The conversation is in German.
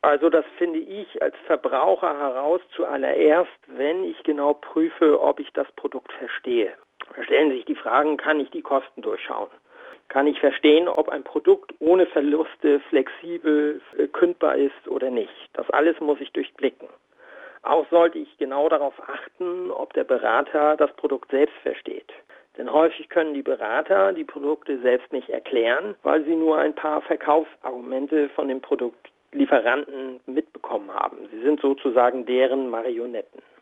Also das finde ich als Verbraucher heraus zuallererst, wenn ich genau prüfe, ob ich das Produkt verstehe. Da stellen sich die Fragen, kann ich die Kosten durchschauen? Kann ich verstehen, ob ein Produkt ohne Verluste flexibel kündbar ist oder nicht? Das alles muss ich durchblicken. Auch sollte ich genau darauf achten, ob der Berater das Produkt selbst versteht. Denn häufig können die Berater die Produkte selbst nicht erklären, weil sie nur ein paar Verkaufsargumente von dem Produktlieferanten mitbekommen haben. Sie sind sozusagen deren Marionetten.